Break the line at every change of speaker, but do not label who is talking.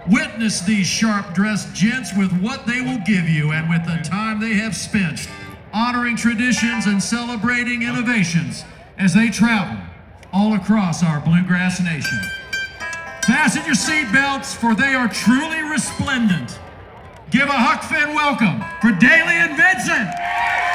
Witness these sharp-dressed gents with what they will give you and with the time they have spent honoring traditions and celebrating innovations as they travel all across our Bluegrass Nation. Fasten your seatbelts, for they are truly resplendent. Give a Huck Finn welcome for Daly and Vincent.